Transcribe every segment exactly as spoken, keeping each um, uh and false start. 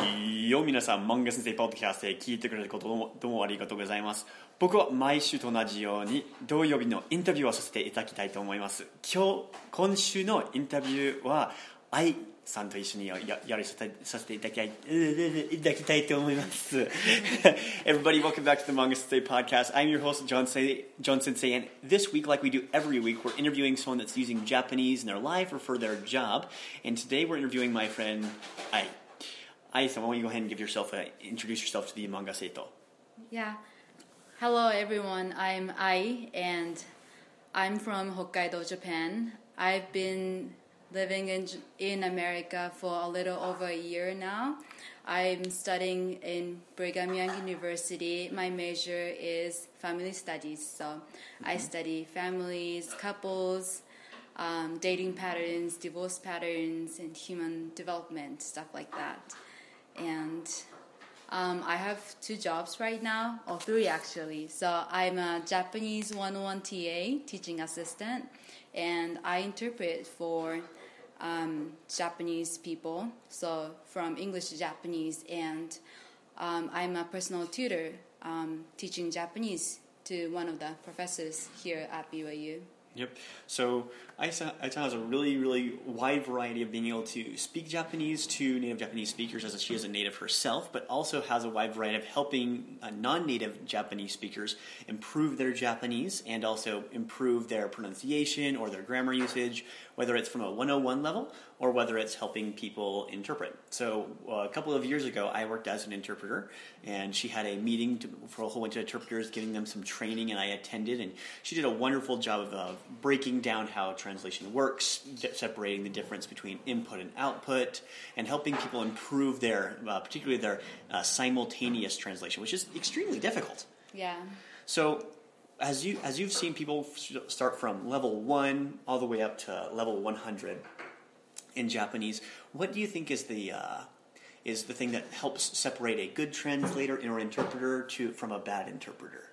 いよ皆さん、漫画先生ポッドキャストで聞いてくれることどうもどうもありがとうございます。僕は毎週と同じように土曜日のインタビューをさせていただきたいと思います。今日今週のインタビューは愛さんと一緒に や, やりさせていただきたいいただきたいと思います。Everybody, welcome back to the Manga Sensei podcast. I'm your host, John Sensei, John Sensei, and this week, like we do every week, we're interviewing someone that's using Japanese in their life or for their job. And today we're interviewing my friend Ai. Ai-san, why don't you go ahead and give yourself a, introduce yourself to the Manga Seito? Yeah. Hello, everyone. I'm Ai, and I'm from Hokkaido, Japan. I've been living in in America for a little over a year now. I'm studying in Brigham Young University. My major is family studies, so mm-hmm. I study families, couples, um, dating patterns, divorce patterns, and human development, stuff like that. And um, I have two jobs right now, or three actually. So I'm a Japanese one oh one T A, teaching assistant, and I interpret for um, Japanese people, so from English to Japanese, and um, I'm a personal tutor um, teaching Japanese to one of the professors here at B Y U. Yep. So Ai-san has a really, really wide variety of being able to speak Japanese to native Japanese speakers, as she is a native herself, but also has a wide variety of helping uh, non-native Japanese speakers improve their Japanese and also improve their pronunciation or their grammar usage, whether it's from a one oh one level or whether it's helping people interpret. So uh, a couple of years ago, I worked as an interpreter, and she had a meeting to, for a whole bunch of interpreters, giving them some training, and I attended, and she did a wonderful job of uh, breaking down how translation works, separating the difference between input and output, and helping people improve their, uh, particularly their uh, simultaneous translation, which is extremely difficult. Yeah. So as you as you've seen people start from level one all the way up to level one hundred in Japanese, what do you think is the uh, is the thing that helps separate a good translator or interpreter to from a bad interpreter?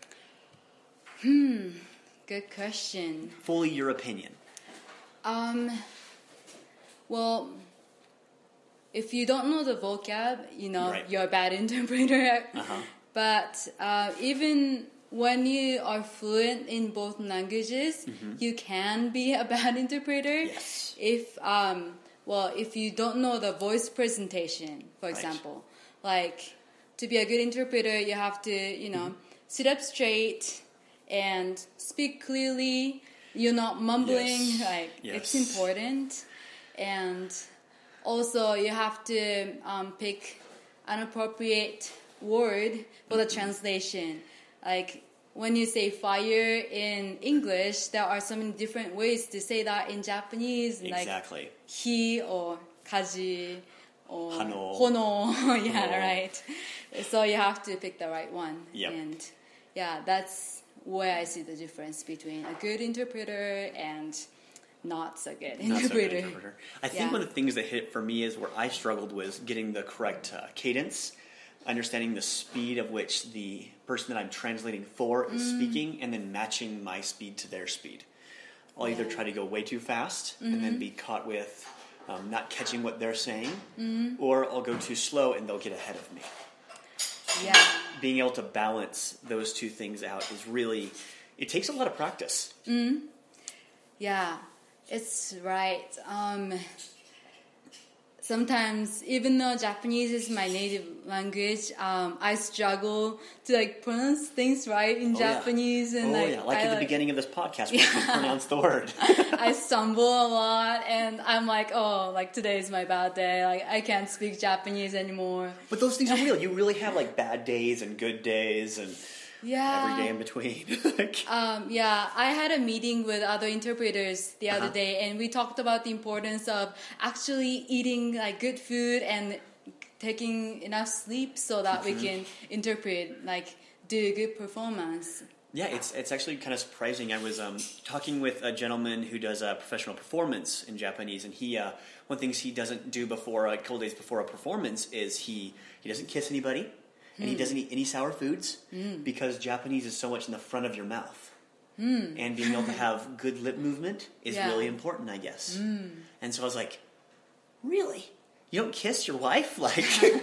Hmm. Good question. Fully your opinion. Um, well, if you don't know the vocab, you know, right. you're a bad interpreter. Uh-huh. But uh, even when you are fluent in both languages, mm-hmm. you can be a bad interpreter. Yes. If, um, well, if you don't know the voice presentation, for example. Right. Like, to be a good interpreter, you have to, you know, mm-hmm. sit up straight and speak clearly. You're not mumbling. Yes. Like yes. It's important. And also you have to um, pick an appropriate word for the mm-hmm. translation. Like when you say fire in English, there are so many different ways to say that in Japanese. Exactly. Like hi or kaji or hano. hono. Yeah, Hono. Right. So you have to pick the right one. Yep. And yeah, that's where I see the difference between a good interpreter and not so good interpreter. Not so good interpreter. I think yeah. one of the things that hit for me is where I struggled was getting the correct uh, cadence, understanding the speed of which the person that I'm translating for is mm. speaking, and then matching my speed to their speed. I'll yeah. either try to go way too fast mm-hmm. and then be caught with um, not catching what they're saying, mm-hmm. or I'll go too slow and they'll get ahead of me. Yeah. Being able to balance those two things out is really, it takes a lot of practice. Mm-hmm. Yeah, it's right. Um, sometimes, even though Japanese is my native language, um, I struggle to like pronounce things right in oh, Japanese. Yeah. And oh like, yeah, like I, at the like, beginning of this podcast, we yeah. can pronounce the word. I stumble a lot, and I'm like, oh, like today is my bad day. Like I can't speak Japanese anymore. But those things are real. You really have like bad days and good days and yeah. every day in between. um, yeah, I had a meeting with other interpreters the other uh-huh. day, and we talked about the importance of actually eating like good food and taking enough sleep so that mm-hmm. we can interpret, like do a good performance. Yeah, it's it's actually kind of surprising. I was um, talking with a gentleman who does a professional performance in Japanese, and he uh, one thing he doesn't do before a couple days before a performance is he he doesn't kiss anybody. And mm. he doesn't eat any sour foods mm. because Japanese is so much in the front of your mouth. Mm. And being able to have good lip movement is yeah. really important, I guess. Mm. And so I was like, really? You don't kiss your wife? Like,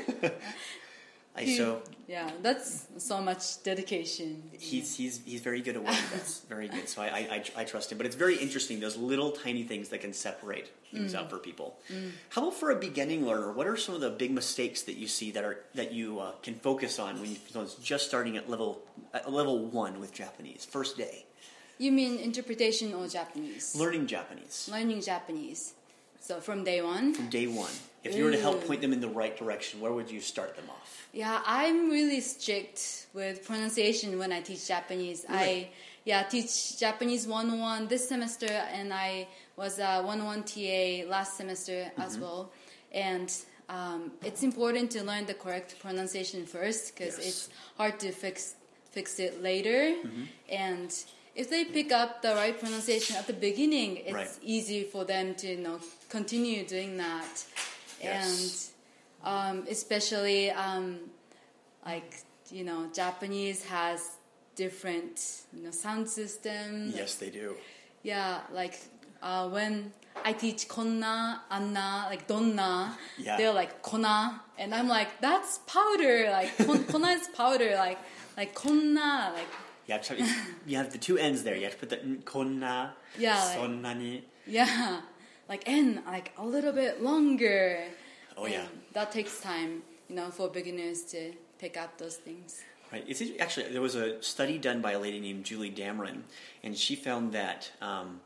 I so yeah, that's so much dedication. he's he's he's very good at what he does. Very good. So I, I I I trust him. But it's very interesting. Those little tiny things that can separate things Mm. out for people. How about for a beginning learner? What are some of the big mistakes that you see that are that you uh, can focus on when you someone's just starting at level at level one with Japanese, first day, You mean interpretation or Japanese? learning Japanese Learning Japanese. So from day one? from day one? If you were to help Ooh. point them in the right direction, where would you start them off? Yeah, I'm really strict with pronunciation when I teach Japanese. Really? I yeah teach Japanese one oh one this semester, and I was a one oh one T A last semester as well. And um, it's important to learn the correct pronunciation first because Yes. it's hard to fix fix it later. And if they pick up the right pronunciation at the beginning, it's Right. easy for them to you know continue doing that. Yes. And um, especially um, like you know Japanese has different you know sound system. Yes, they do. Yeah, like uh, when I teach konna, anna, like donna, Yeah. they're like kona, and I'm like that's powder. Like kon- kona is powder. Like like konna, like You have, to, you have the two ends there. You have to put the n- konna, Yeah, like- sonnani. yeah, like n, like a little bit longer. Oh, yeah. And that takes time, you know, for beginners to pick up those things. Right. It's actually there was a study done by a lady named Julie Dameron, and she found that um,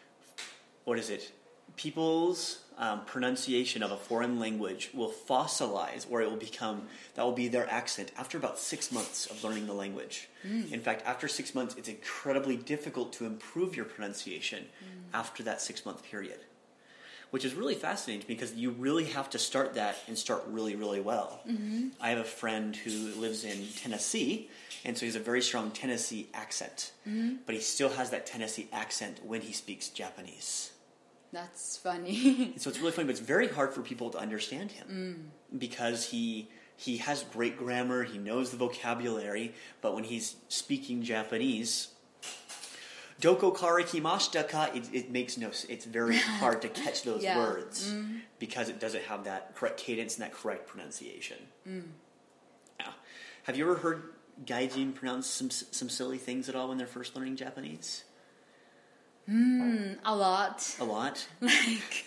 what is it? People's um, pronunciation of a foreign language will fossilize, or it will become that will be their accent after about six months of learning the language. In fact, after six months, it's incredibly difficult to improve your pronunciation after that six month period, which is really fascinating to me because you really have to start that and start really, really well. Mm-hmm. I have a friend who lives in Tennessee, and so he has a very strong Tennessee accent, mm-hmm. but he still has that Tennessee accent when he speaks Japanese. That's funny. So it's really funny, but it's very hard for people to understand him because he he has great grammar, he knows the vocabulary, but when he's speaking Japanese, Doko kara kimashita ka, it, it makes no sense. It's very hard to catch those Yeah. words because it doesn't have that correct cadence and that correct pronunciation. Yeah. Have you ever heard Gaijin pronounce some some silly things at all when they're first learning Japanese? Mm, a lot. A lot? Like,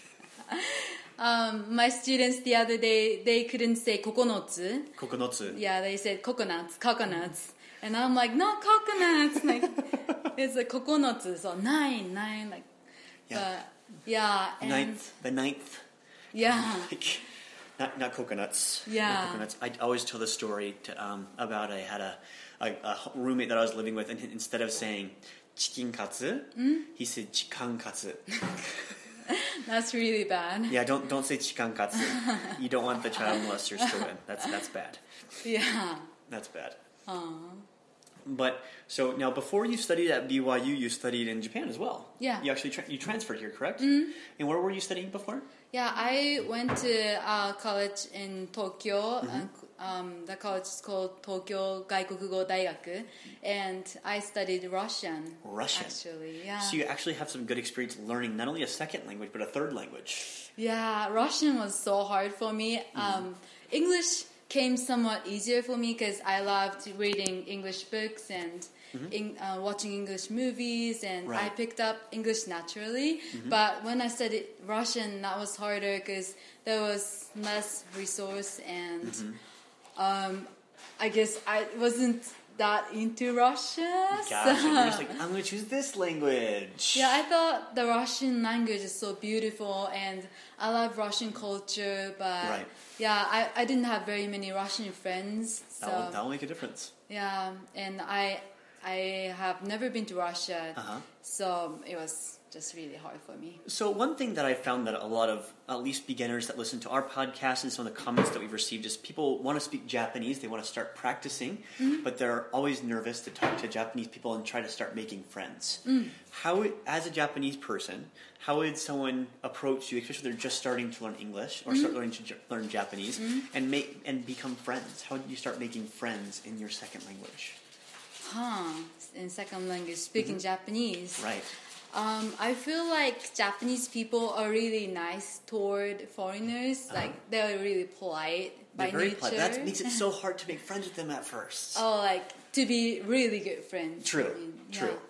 um, my students the other day, they couldn't say kokonotsu. Kokonotsu. Yeah, they said coconuts, coconuts. And I'm like, no, coconuts. Like, it's like kokonotsu, so nine, nine. Like, Yeah. but, yeah. And, Ninth, the ninth. Yeah. Like, not not coconuts. Yeah. Not coconuts. I always tell the story to, um, about I had a, a, a roommate that I was living with, and instead of saying chicken katsu, he said chikan katsu. That's really bad. Yeah, don't don't say chikan katsu. You don't want the child molesters to win. That's that's bad. Yeah. That's bad. Aww. But so now, before you studied at B Y U, you studied in Japan as well. Yeah. You actually tra- you transferred here, correct? Mm-hmm. And where were you studying before? Yeah, I went to uh, college in Tokyo. Uh, um, the college is called Tokyo Gaikukugo Daigaku, and I studied Russian. Russian. Actually, yeah. So you actually have some good experience learning not only a second language but a third language. Yeah, Russian was so hard for me. Um, English came somewhat easier for me because I loved reading English books and in, uh, watching English movies, and I Right. picked up English naturally. But when I studied Russian, that was harder because there was less resource, and um, I guess I wasn't that into Russia. Gosh, so- you're just like, I'm going to choose this language. Yeah, I thought the Russian language is so beautiful, and I love Russian culture, but Right. yeah, I, I didn't have very many Russian friends. So That'll, that'll make a difference. yeah, and I I have never been to Russia, Uh-huh. so it was just really hard for me. So one thing that I found that a lot of, at least beginners that listen to our podcast and some of the comments that we've received is people want to speak Japanese, they want to start practicing, but they're always nervous to talk to Japanese people and try to start making friends. How, as a Japanese person, how would someone approach you, especially if they're just starting to learn English or start learning to j- learn Japanese, and make and become friends? How did you start making friends in your second language? Huh? In second language, speaking Japanese. Right. Um, I feel like Japanese people are really nice toward foreigners. Uh-huh. Like they're really polite by They're very nature. polite. That makes it so hard to make friends with them at first. Oh, like to be really good friends. True, I mean, true. Yeah.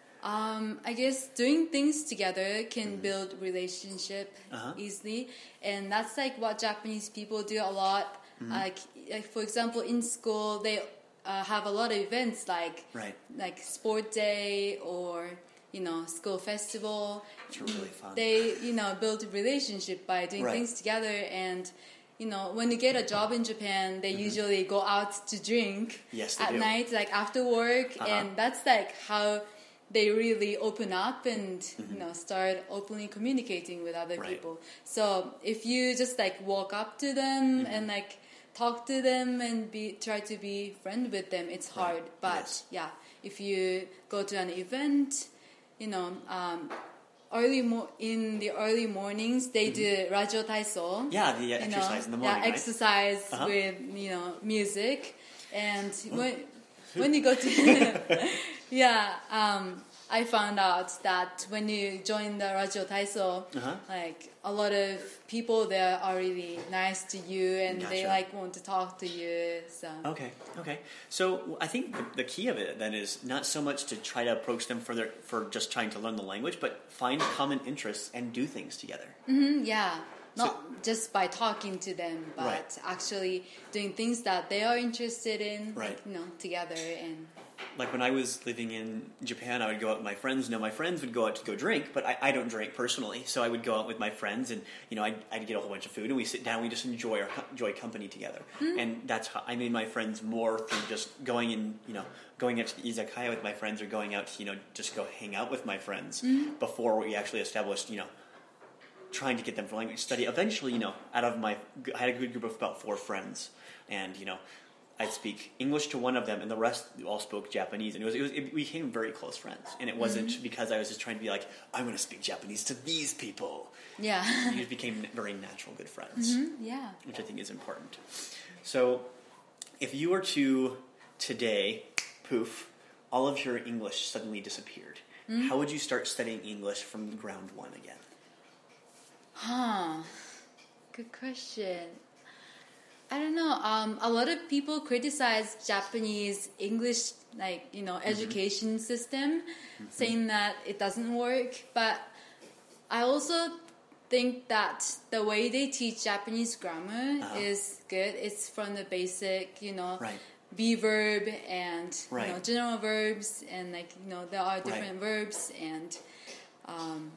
Um, I guess doing things together can mm-hmm. build relationship uh-huh. easily, and that's like what Japanese people do a lot. Mm-hmm. Like, like for example, in school they uh, have a lot of events like right. like sport day or you know school festival. Which are really fun. They you know build a relationship by doing right. things together, and you know when you get a job in Japan, they mm-hmm. usually go out to drink yes, they at do. night, like after work, uh-huh. and that's like how they really open up and mm-hmm. you know start openly communicating with other right. people. So if you just like walk up to them mm-hmm. and like talk to them and be try to be friend with them, it's hard. Right. But yes. yeah, if you go to an event, you know, um, early mo- in the early mornings they mm-hmm. do radio taiso. Yeah, the uh, exercise know, in the morning. Yeah, right? exercise uh-huh. with you know music, and when when you go to yeah, um, I found out that when you join the radio taiso, uh-huh. like a lot of people there are really nice to you and gotcha. they like want to talk to you. So okay, okay. So I think the, the key of it then is not so much to try to approach them for their for just trying to learn the language, but find common interests and do things together. Mm-hmm, yeah. Not so, just by talking to them, but right. actually doing things that they are interested in, right. like, you know, together. And like when I was living in Japan, I would go out with my friends. No, my friends would go out to go drink, but I, I don't drink personally. So I would go out with my friends, and you know, I'd, I'd get a whole bunch of food, and we sit down, we just enjoy our enjoy company together. Mm-hmm. And that's how I made my friends more through just going and you know going out to the izakaya with my friends, or going out to you know just go hang out with my friends mm-hmm. before we actually established you know. trying to get them for language study. Eventually, you know, out of my, I had a good group of about four friends, and you know, I'd speak English to one of them, and the rest all spoke Japanese, and it was, it was, it, we became very close friends. And it wasn't mm-hmm. because I was just trying to be like, I'm going to speak Japanese to these people. Yeah, we just became very natural, good friends. Mm-hmm. Yeah, which I think is important. So, if you were to today, poof, all of your English suddenly disappeared, mm-hmm. how would you start studying English from ground one again? Huh. Good question. I don't know. Um, a lot of people criticize Japanese English, like, you know, education mm-hmm. system, mm-hmm. saying that it doesn't work. But I also think that the way they teach Japanese grammar uh-huh. is good. It's from the basic, you know, right. be verb and, right. you know, general verbs. And, like, you know, there are different right. verbs and... Um,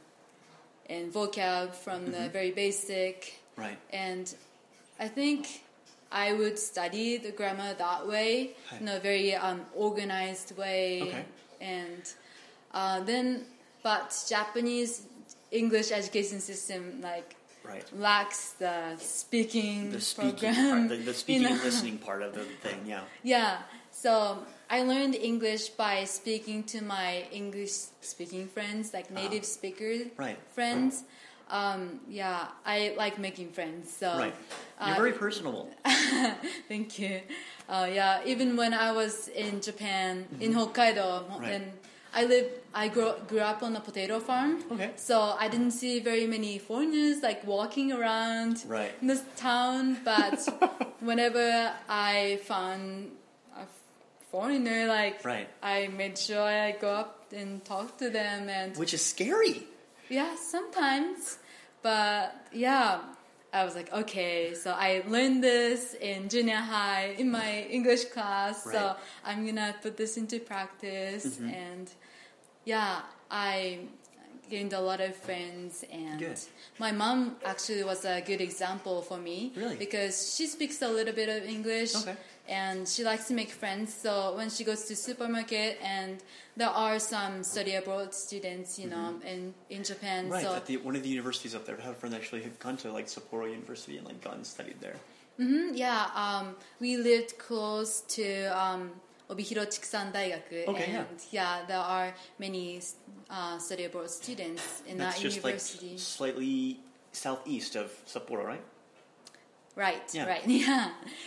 and vocab from mm-hmm. the very basic. Right. And I think I would study the grammar that way, Hi. in a very um, organized way. Okay. And uh, then, but Japanese English education system, like, right. lacks the speaking the speaking program. Part, the, the speaking you know? and listening part of the thing, yeah. Yeah. So I learned English by speaking to my English-speaking friends, like native uh, speaker right. friends. Um, yeah, I like making friends. So right. You're uh, very personable. Thank you. Uh, yeah, even when I was in Japan, mm-hmm. in Hokkaido, right. and I lived, I grew, grew up on a potato farm. Okay. So I didn't see very many foreigners like walking around right. in this town. But whenever I found a foreigner, like right. I made sure I go up and talk to them, and which is scary. Yeah, sometimes. But yeah, I was like, okay, so I learned this in junior high in my English class, right. so I'm gonna put this into practice. Mm-hmm. And yeah, I gained a lot of friends, and good. My mom actually was a good example for me. Really? Because she speaks a little bit of English. Okay. And she likes to make friends, so when she goes to supermarket, and there are some study abroad students, you know, mm-hmm. in, in Japan. Right, so at the, one of the universities up there, I have a friend actually who've gone to like Sapporo University and like gone and studied there. Mm-hmm, yeah, um, we lived close to um, Obihiro Chikusan Daigaku, okay, and yeah. yeah, there are many uh, study abroad students in That's that just university. Like slightly southeast of Sapporo, right? Right, yeah. right, yeah.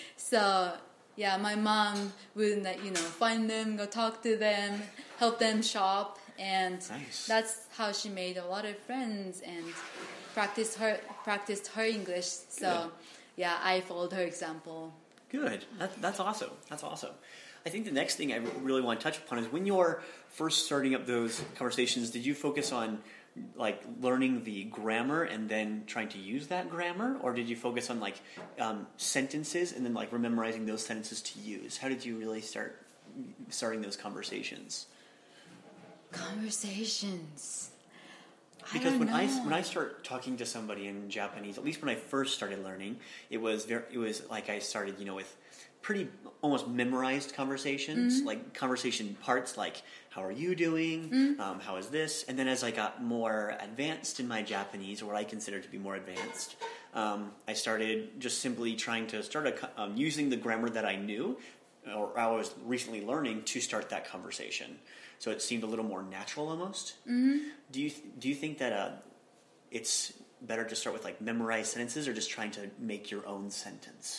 So. Yeah, my mom would, like, you know, find them, go talk to them, help them shop, and Nice. that's how she made a lot of friends and practiced her practiced her English. So Good. yeah, I followed her example. Good. That, that's awesome. That's awesome. I think the next thing I really want to touch upon is when you're first starting up those conversations, did you focus on like learning the grammar and then trying to use that grammar, or did you focus on like um, sentences and then like memorizing those sentences to use? How did you really start starting those conversations? Conversations. Because I when don't I know. when I start talking to somebody in Japanese, at least when I first started learning, it was very it was like I started, you know, with pretty almost memorized conversations, Mm-hmm. like conversation parts like how are you doing, Mm-hmm. um, how is this, and then as I got more advanced in my Japanese, or what I consider to be more advanced, um, I started just simply trying to start a, co- um, using the grammar that I knew or I was recently learning to start that conversation. So it seemed a little more natural almost. Mm-hmm. Do you do you think that uh, it's better to start with like memorized sentences or just trying to make your own sentence?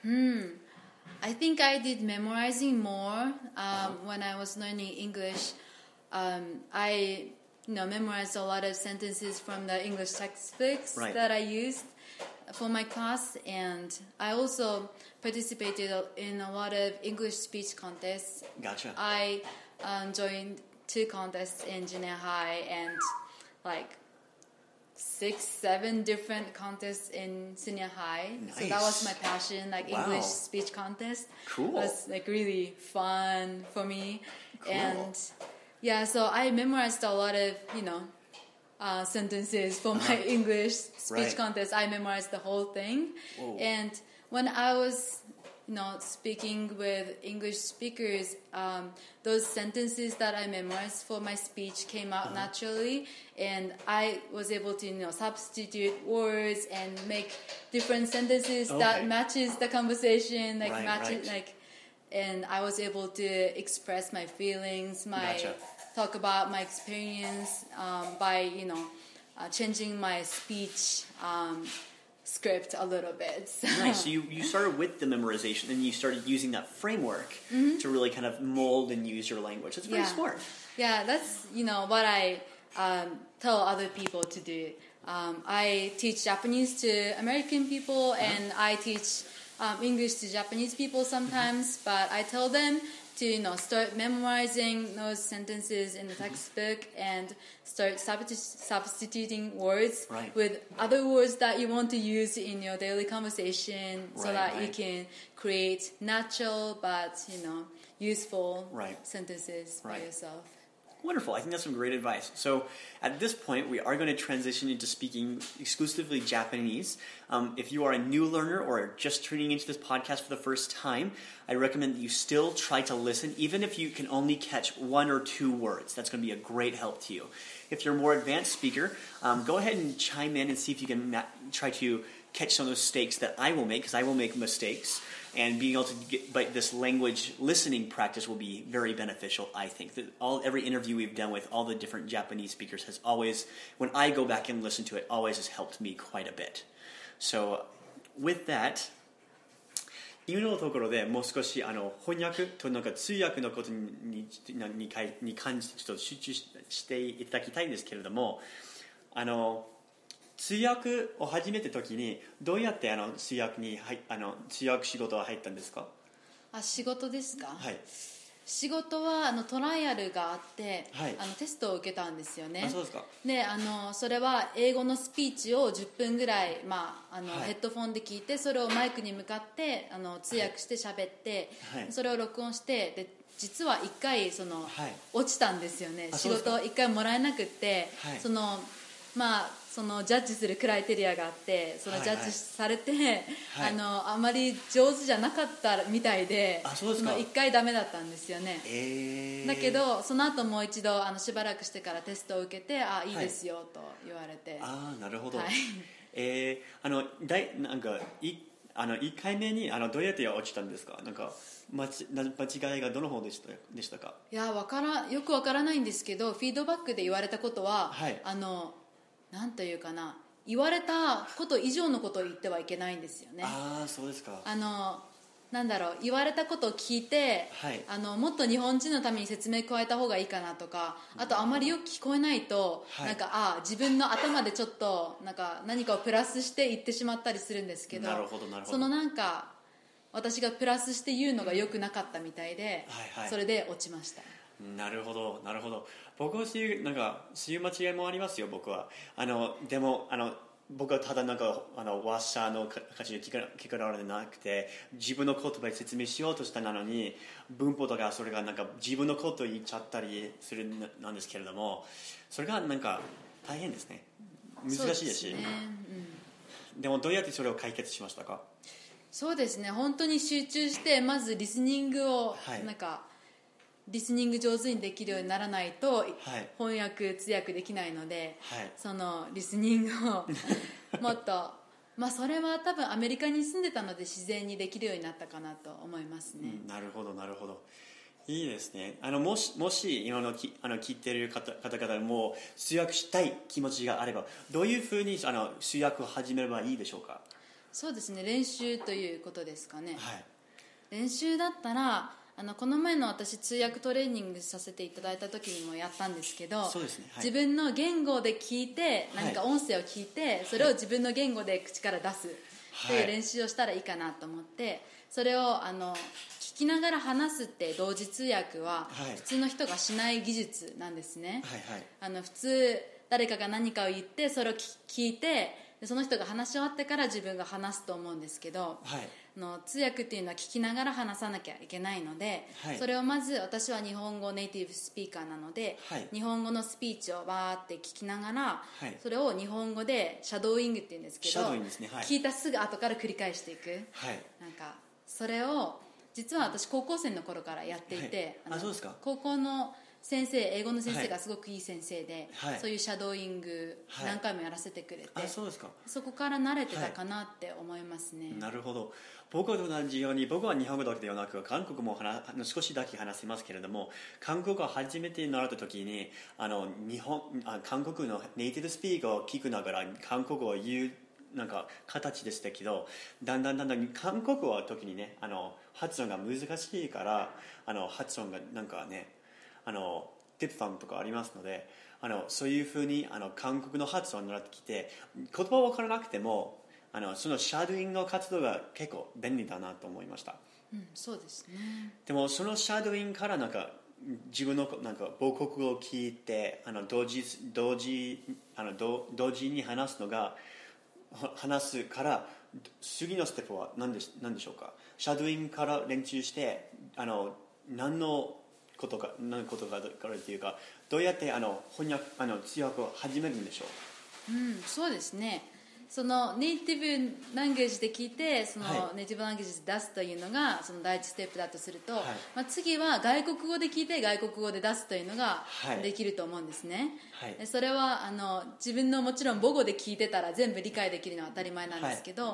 I think I did memorizing more um, when I was learning English. Um, I, you know, memorized a lot of sentences from the English textbooks Right. that I used for my class, and I also participated in a lot of English speech contests. Gotcha. I um, joined two contests in junior high and like six, seven different contests in senior high. So that was Nice. my passion, like Wow. English speech contest. Cool. Was like really fun for me. Cool. And yeah, so I memorized a lot of, you know, uh, sentences for my English speech Right. contest. I memorized the whole thing. Whoa. And when I was, you know, speaking with English speakers, um, those sentences that I memorized for my speech came out naturally, and I was able to, you know, substitute words and make different sentences Okay. that matches the conversation, like Right, matches, right. like, and I was able to express my feelings, my Gotcha. talk about my experience um, by, you know, uh, changing my speech um, script a little bit. So. Nice. So you, you started with the memorization and you started using that framework Mm-hmm. to really kind of mold and use your language. That's very Yeah. smart. Yeah, that's, you know, what I um, tell other people to do. Um, I teach Japanese to American people, and I teach um, English to Japanese people sometimes, but I tell them to, you know, start memorizing those sentences in the textbook and start substitu- substituting words Right. with other words that you want to use in your daily conversation, so Right, that you right. can create natural but, you know, useful Right. sentences by Right. yourself. Wonderful. I think that's some great advice. So at this point, we are going to transition into speaking exclusively Japanese. Um, if you are a new learner or are just tuning into this podcast for the first time, I recommend that you still try to listen, even if you can only catch one or two words. That's going to be a great help to you. If you're a more advanced speaker, um, go ahead and chime in and see if you can ma- try to catch some of those mistakes that I will make, because I will make mistakes. And being able to get but this language listening practice will be very beneficial, I think. That all every interview we've done with all the different Japanese speakers has always, when I go back and listen to it, always has helped me quite a bit. So, with that, 今のところでもう少しあの翻訳となんか通訳のことにににに関してちょっと集中ししていただきたいんですけれども、あの通訳を始めた時にどうやってあの通訳に入あの通訳仕事は入ったんですか？ あ、仕事ですか？ はい。 仕事はあのトライアルがあって、 はいあのテストを受けたんですよね。 あ、そうですか。 で、あのそれは英語のスピーチをじゅっぷんぐらい、まああのはいヘッドフォンで聞いて、それをマイクに向かってあの通訳して喋って、 はいそれを録音して、で実はいっかいその、 はい落ちたんですよね。仕あそうですか事をいっかいもらえなくって、 はいそのまあそのジャッジするクライテリアがあって、そのジャッジされて、 はいあのあまり上手じゃなかったみたいで、 あそうですかのいっかいダメだったんですよね。 えー、 だけどその後もう一度あのしばらくしてからテストを受けて、あ、いいですよと言われて、 ああなるほど、 はいえー、あのだいなんかいあのいっかいめにあのどうやって落ちたんですか？なんか間違間違いがどの方でしたでしたか？ いやわからよくわからないんですけど、フィードバックで言われたことは、 はいあのなんというかな、言われたこと以上のことを言ってはいけないんですよね。 ああそうですか。 あのなんだろう、言われたことを聞いて、 はい、 あのもっと日本人のために説明加えた方がいいかなとか、あとあまりよく聞こえないと、はい、なんかあ自分の頭でちょっとなんか何かをプラスして言ってしまったりするんですけど、 なるほどなるほど、 そのなんか私がプラスして言うのが良くなかったみたいで、はいはい、それで落ちました。 なるほどなるほど。僕はそういうなんかそういう間違いもありますよ。僕はあのでもあの僕はただなんかあの話者の価値で聞か聞かれるなくて、自分の言葉で説明しようとしたのに文法とかそれがなんか自分のことを言っちゃったりするなんですけれども、それがなんか大変ですね。難しいですし、 そうですね、 うん、でもどうやってそれを解決しましたか？ そうですね、本当に集中してまずリスニングを、はい、なんかリスニング上手にできるようにならないと、はい、翻訳通訳できないので、はい、そのリスニングをもっとまあそれは多分アメリカに住んでたので自然にできるようになったかなと思いますね、 うん、なるほどなるほど、いいですね。あのもしもし今のきあの聞いている方方々も通訳したい気持ちがあれば、どういうふうにあの通訳を始めればいいでしょうか？ そうですね、練習ということですかね、 はい、 練習だったらあのこの前の私通訳トレーニングさせていただいた時にもやったんですけど、 そうですね、はい、 自分の言語で聞いて何か音声を聞いて、はい、それを自分の言語で口から出すという練習をしたらいいかなと思って、それをあの聞きながら話すって同時通訳は普通の人がしない技術なんですね、はいはい、あの普通誰かが何かを言ってそれを聞いてその人が話し終わってから自分が話すと思うんですけど、はい、あの通訳っていうのは聞きながら話さなきゃいけないので、はい、それをまず私は日本語ネイティブスピーカーなので、はい、日本語のスピーチをバーって聞きながら、はい、それを日本語でシャドーイングっていうんですけど、ね、はい、聞いたすぐ後から繰り返していく、はい、なんかそれを実は私高校生の頃からやっていて、 はい、あ、そうですか。 高校の先生、英語の先生がすごくいい先生で、はい、そういうシャドーイング何回もやらせてくれて、はい、あ、そうですか。そこから慣れてたかなって思いますね、はい、 なるほど。僕と同じように僕は日本語だけではなく韓国も話少しだけ話せますけれども、韓国語を初めて習った時にあの日本あ韓国のネイティブスピーカーを聞くながら韓国語を言うなんか形でしたけど、だんだんだんだん韓国語は時にねあの発音が難しいからあの発音がなんかねあのディプファンとかありますので、あのそういうふうにあの韓国の発音を習ってきて言葉は分からなくてもあのそのシャドーイングの活動が結構便利だなと思いました、 うん、そうですね。 でもそのシャドーイングからなんか自分のなんか母国語を聞いてあの同時同時あの同同時に話すのが話すから次のステップは何で、何でしょうか？シャドーイングから練習してあの何のことか何のことかからというかどうやってあの翻訳あの通訳を始めるんでしょう？うん、そうですね。そのネイティブランゲージで聞いてそのネイティブランゲージで出すというのがその第一ステップだとすると、はい、まあ、次は外国語で聞いて外国語で出すというのができると思うんですね、はい、それはあの自分のもちろん母語で聞いてたら全部理解できるのは当たり前なんですけど、はい、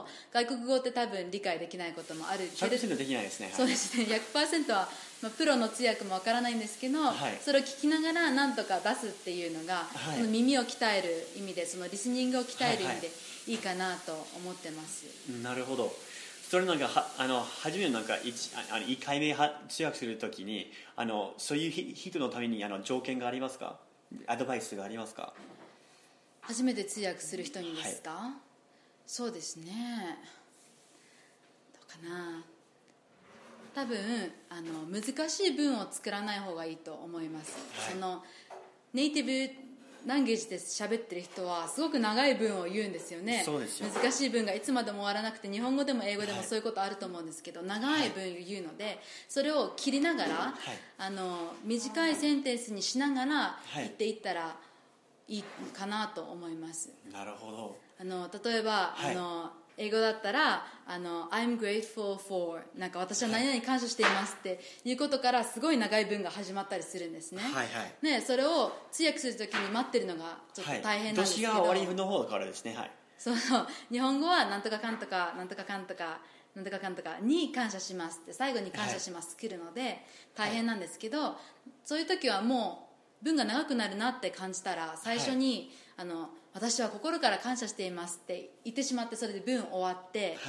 外国語って多分理解できないこともあるけどひゃくパーセント できないですね、はい、 そうですね ひゃくパーセント は、まあ、プロの通訳もわからないんですけど、はい、それを聞きながら何とか出すっていうのが、はい、その耳を鍛える意味でそのリスニングを鍛える意味で、はいはい、いいかなと思ってます。 なるほど。それなんかはあの初めのなんか 1, あのいっかいめは通訳するときにあのそういう人のためにあの条件がありますか？アドバイスがありますか？ 初めて通訳する人にですか？はい、そうですね。どうかな。多分あの難しい文を作らない方がいいと思います。はい、そのネイティブランゲージで喋ってる人はすごく長い文を言うんですよね。 そうですよ。 難しい文がいつまでも終わらなくて日本語でも英語でもそういうことあると思うんですけど、はい、長い文を言うのでそれを切りながら、はい、あの短いセンテンスにしながら言っていったらいいかなと思います。 なるほど。 あの例えば、はい、あの英語だったらあの I'm grateful for なんか私は何々感謝していますっていうことからすごい長い文が始まったりするんですね、はいはい、ね、それを通訳するときに待ってるのがちょっと大変なんですけど、 はい、動詞が終わりの方からですね、はい、 そう日本語はなんとかかんとかなんとかかんとかなんとかかんとかに感謝しますって最後に感謝します、はい、来るので大変なんですけど、はい、そういう時はもう文が長くなるなって感じたら最初に、はい、あの私は心から感謝していますって言ってしまってそれで文終わって、はい、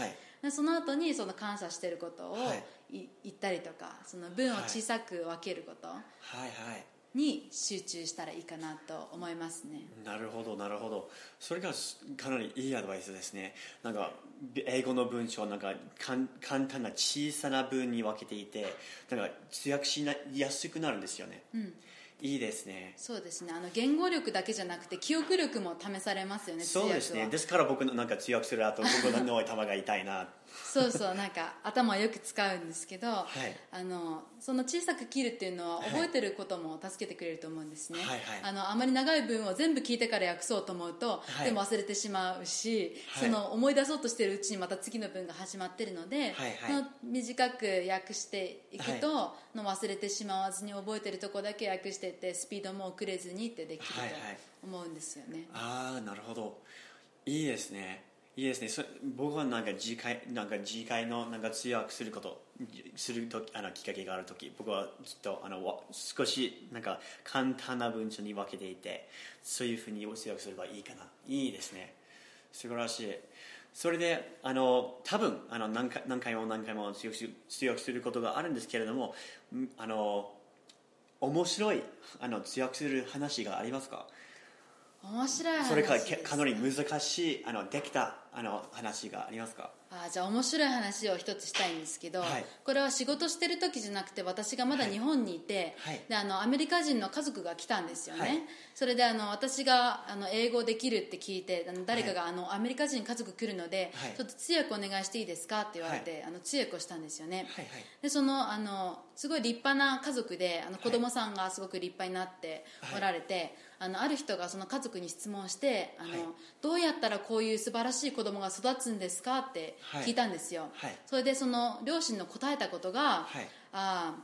でその後にその感謝してることを、 はい、 言ったりとか、その文を小さく分けること、 はいはいに集中したらいいかなと思いますね。 なるほどなるほど。それがかなりいいアドバイスですね。なんか英語の文章はなんか簡単な小さな文に分けていて、なんか通訳しやすくなるんですよね。うん、いいですね。 そうですね。あの言語力だけじゃなくて記憶力も試されますよね。 そうですね。ですから僕のなんか通訳する後僕の脳頭が痛いな。 そうそうなんか頭をよく使うんですけど、 はい、 あのその小さく切るっていうのは覚えてることも助けてくれると思うんですね。はいはい、あのあまり長い文を全部聞いてから訳そうと思うと、はい、でも忘れてしまうし、はい、その思い出そうとしているうちにまた次の文が始まってるので、はいはい、短く訳していくと、はい、の忘れてしまわずに覚えてるところだけ訳していってスピードも遅れずにってできると思うんですよね。 はいはい、ああなるほど、いいですね。いいですね。そ僕はなんか次回なんか次回のなんか通訳することするとあのきっかけがあるとき、僕はきっとあの少しなんか簡単な文章に分けていて、そういうふうに通訳すればいいかな。いいですね。素晴らしい。それであの多分あの何回何回も何回も通訳通訳することがあるんですけれども、あの面白いあの通訳する話がありますか？ 面白い話です。 それからかなり難しいあのできたあの話がありますか？ あじゃあ面白い話を一つしたいんですけど、はい、これは仕事してる時じゃなくて私がまだ日本にいて、はい、であのアメリカ人の家族が来たんですよね、はい、それであの私があの英語できるって聞いて、あの誰かが、はい、あのアメリカ人家族来るので、はい、ちょっと通訳お願いしていいですかって言われて、はい、あの通訳をしたんですよね、はいはい、でそのあのすごい立派な家族で、あの子供さんがすごく立派になっておられて、はい、あのある人がその家族に質問して、あの、はい、どうやったらこういう素晴らしい子供が育つんですかって聞いたんですよ、はい、それでその両親の答えたことが、はい、あ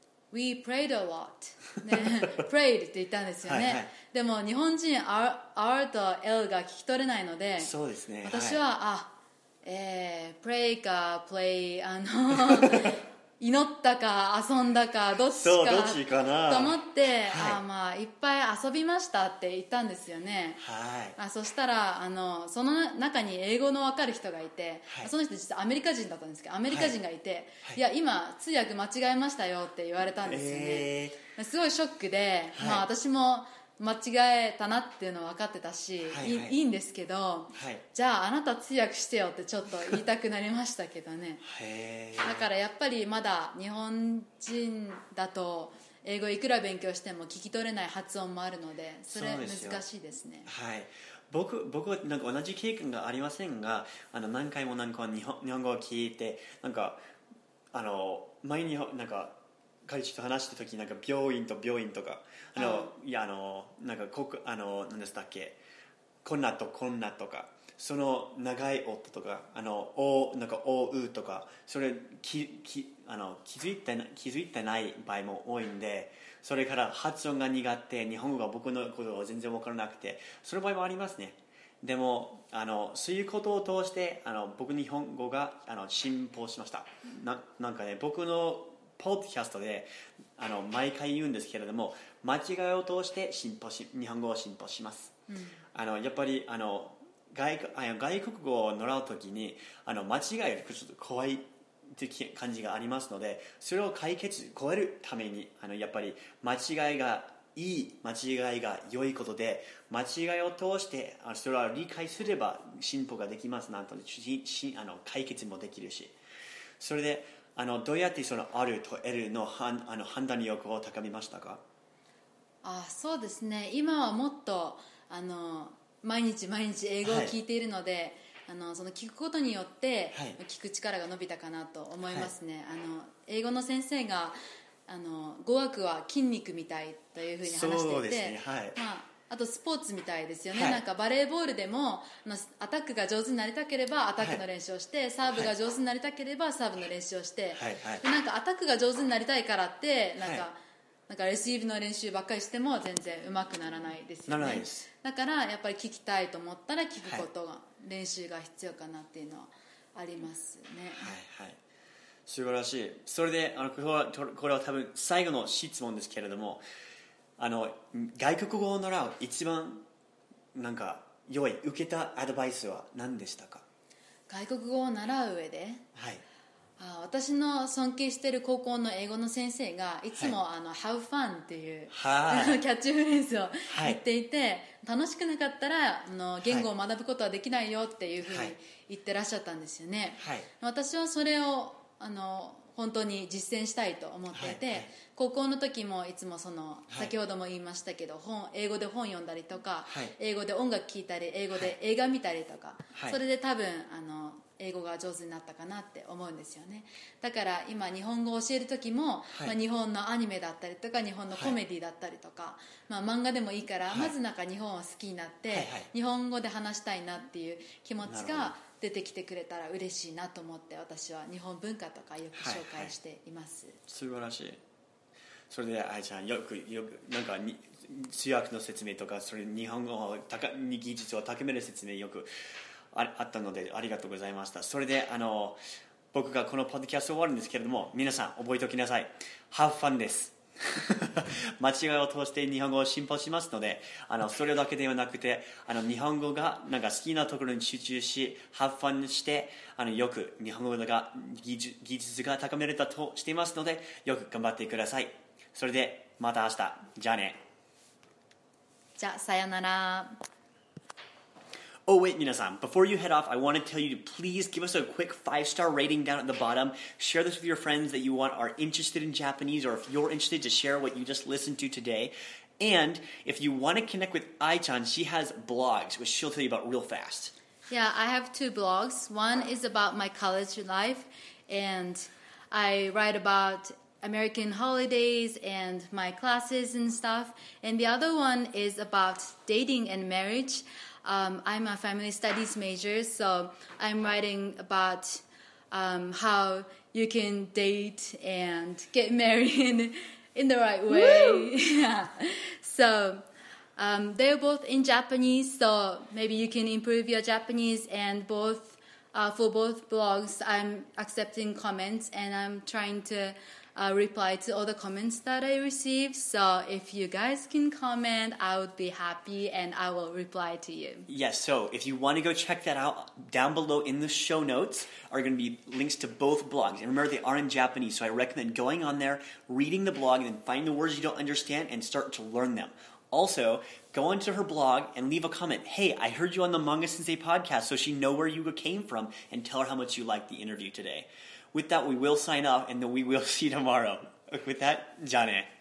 We prayed a lot、ね、prayed って言ったんですよねはい、はい、でも日本人 R, R と L が聞き取れないので、 そうですね、 私は、はい、あ、えー、pray か play あの祈ったか遊んだかどっちかそうどっちかなと思って、はい、あまあいっぱい遊びましたって言ったんですよね、はい、あそしたらあのその中に英語の分かる人がいて、はい、その人実はアメリカ人だったんですけどアメリカ人がいて、はい、いや今通訳間違えましたよって言われたんですよね、えー、すごいショックで、はい、まあ、私も間違えたなっていうのは分かってたし、はいはい、い, いいんですけど、はい、じゃああなた通訳してよってちょっと言いたくなりましたけどねへだからやっぱりまだ日本人だと英語いくら勉強しても聞き取れない発音もあるのでそれ難しいですね。 はい、僕, 僕はなんか同じ経験がありませんが、あの何回も何回も日本、日本語を聞いてなんかあの前になんか彼氏と話した時なんか病院と病院とかあのいやあのなんかこあの何でしたっけこんなとこんなとかその長い音とかあのおなんかおうとかそれききあの気づいてな気づいてない場合も多いんで、それから発音が苦手、日本語が僕のことが全然分からなくてその場合もありますね。でもあのそういうことを通してあの僕日本語があの進歩しました。 な, なんかね僕のポッドキャストであの毎回言うんですけれども、間違いを通して進歩し日本語を進歩します、うん、あのやっぱりあの 外, 外国語を習うときにあの間違いがちょっと怖いって感じがありますので、それを解決超えるためにあのやっぱり間違いがいい間違いが良いことで、間違いを通してそれを理解すれば進歩ができます。なんとあの解決もできるし、それであのどうやってその R と L の, あの判断力を高めましたか？ あそうですね、今はもっとあの毎日毎日英語を聞いているので、はい、あのその聞くことによって聞く力が伸びたかなと思いますね、はい、あの英語の先生があの語学は筋肉みたいというふうに話していて、そうですね、はい、まああとスポーツみたいですよね、はい、なんかバレーボールでもアタックが上手になりたければアタックの練習をして、はい、サーブが上手になりたければサーブの練習をして、はいはい、でなんかアタックが上手になりたいからってなんか、はい、なんかレシーブの練習ばっかりしても全然うまくならないですよね。ならないです。だからやっぱり聞きたいと思ったら聞くことが、はい、練習が必要かなっていうのはありますね。 はいはい、素晴らしい。それであのこれは、これは多分最後の質問ですけれども、あの外国語を習う一番なんか良い受けたアドバイスは何でしたか？ 外国語を習う上で、 はい、 あ私の尊敬している高校の英語の先生がいつも、はい、あの Have fun っていう、はい、キャッチフレーズを言っていて、はい、楽しくなかったらあの言語を学ぶことはできないよっていうふうに言ってらっしゃったんですよね、はい、私はそれをあの本当に実践したいと思っていて、はいはい、高校の時もいつもその、はい、先ほども言いましたけど本英語で本読んだりとか、はい、英語で音楽聴いたり英語で映画見たりとか、はい、それで多分あの英語が上手になったかなって思うんですよね。だから今日本語を教える時も、はい、まあ、日本のアニメだったりとか日本のコメディだったりとか、はい、まあ、漫画でもいいから、はい、まずなんか日本を好きになって、はいはい、日本語で話したいなっていう気持ちが出てきてくれたら嬉しいなと思って私は日本文化とかよく紹介しています、はいはい、 素晴らしい。それであいちゃんよくよくなんかに通訳の説明とかそれ日本語を高技術を高める説明よくあ, あったのでありがとうございました。それであの僕がこのポッドキャスト終わるんですけれども皆さん覚えておきなさい。Have fun です間違いを通して日本語を進歩しますのであのそれだけではなくてあの日本語がなんか好きなところに集中し Have fun してあのよく日本語が技術、技術が高められたとしていますのでよく頑張ってください。それでまた明日じゃあね。 じゃあさよなら。 Oh wait, 皆さん before you head off, I want to tell you to please give us a quick five-star rating down at the bottom. Share this with your friends that you want are interested in Japanese, or if you're interested to share what you just listened to today. And if you want to connect with Ai-chan, she has blogs, which she'll tell you about real fast. Yeah, I have two blogs. One is about my college life, and I write about American holidays and my classes and stuff. And the other one is about dating and marriage.Um, I'm a family studies major, so I'm writing about um, how you can date and get married in the right way. Yeah. So um, they're both in Japanese, so maybe you can improve your Japanese. And both uh, for both blogs, I'm accepting comments and I'm trying to.Uh, reply to all the comments that I received. So if you guys can comment, I would be happy and I will reply to you. Yes, so if you want to go check that out, down below in the show notes are going to be links to both blogs. And remember, they are in Japanese, so I recommend going on there, reading the blog, and then finding the words you don't understand and start to learn them. Also, go onto her blog and leave a comment. Hey, I heard you on the Manga Sensei podcast, so she know where you came from, and tell her how much you liked the interview today.With that, we will sign off, and then we will see you tomorrow. With that, じゃあね。